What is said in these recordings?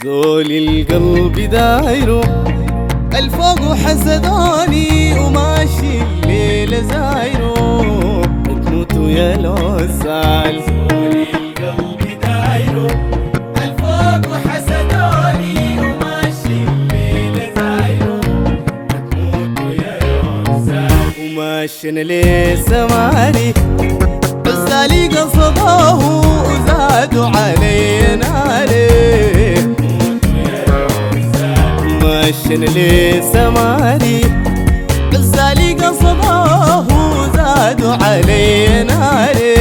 زول القلب دايرو الفوق وحسداني وماشي الليلة زايرو بتموتوا يا العسال. زول القلب دايرو الفوق وحسداني وماشي الليلة زايرو بتموتوا يا العسال. وماشينا ليه سماري عزالي قصداه وزادوا علي ناري. ماشينا ليه سماري عزالي قصداه وزادوا علي ناري.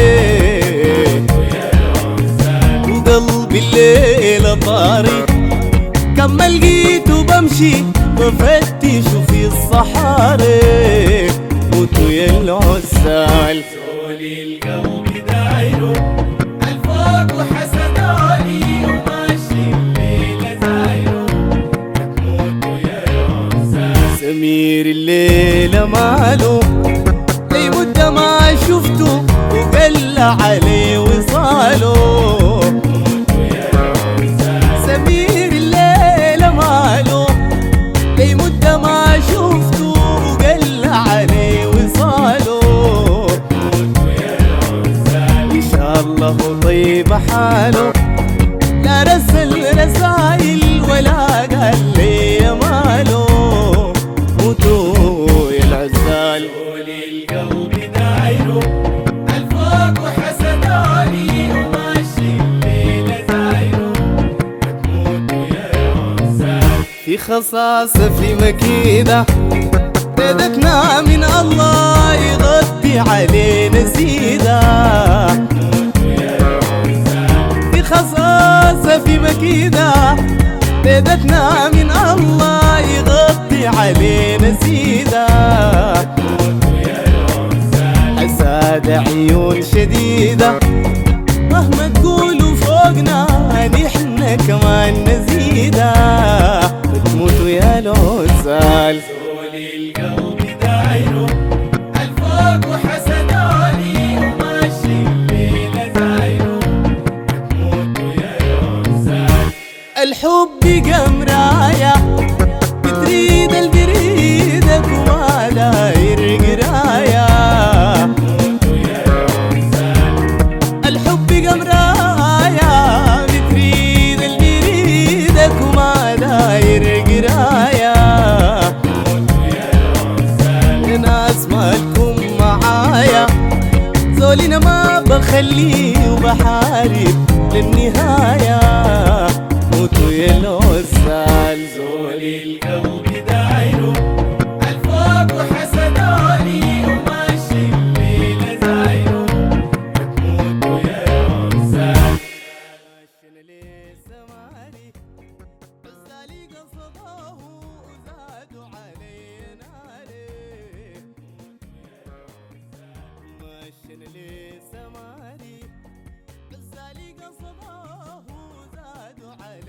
وقلبي الليلة طاري كما لقيته بمشي بفتش في الصحاري. موتوا يا العسال. زول القلب دايرو الفوق وحسداني وماشي الليلة زايرو بتموتوا يا العسال. سمير الليلة ماله لي مدة ما شفته وقل علي وصاله. بتموتوا يا العسال. سمير الليلة ماله لي مدة ما شفته وقل علي وصاله. بتموتوا يا العسال. إن شاء الله طيب حاله لا رسل رسايل ولا قال لي يا ماله. موتوا يا العزال. زول القلب دايرو الفوق وحسداني وماشي الليلة زايرو بتموتوا يا العسال. في خصاصة في مكيدة بدتنا من الله يغطي علينا سيدة. في خصاصة في مكيدة بدتنا من الله يغطي علينا سيدة. حساد عيون شديدة مهما تقولوا فوقنا نحن كمان نزيدة. بتموتوا يا العسال. زول القلب دايرو الفوق وحسداني وماشي الليلة زايرو بتموتوا يا العسال. الحب قمرايا بتريد البريدك وما داير قرايا. بتموتوا يا العسال. الحب قمرايا بتريد البريدك وما داير قرايا. بتموتوا يا العسال. ناس ما تكون معايا زولنا ما بخليه وبحارب للنهاية. موتوا يا العسال. زول القلب دايرو الفوق وحسداني وماشي الليلة زايرو بتموتوا يا العسال. ماشينا ليه سماري عزالي قصداه وزادوا علي ناري. ماشينا ليه سماري عزالي قصداه وزادوا علي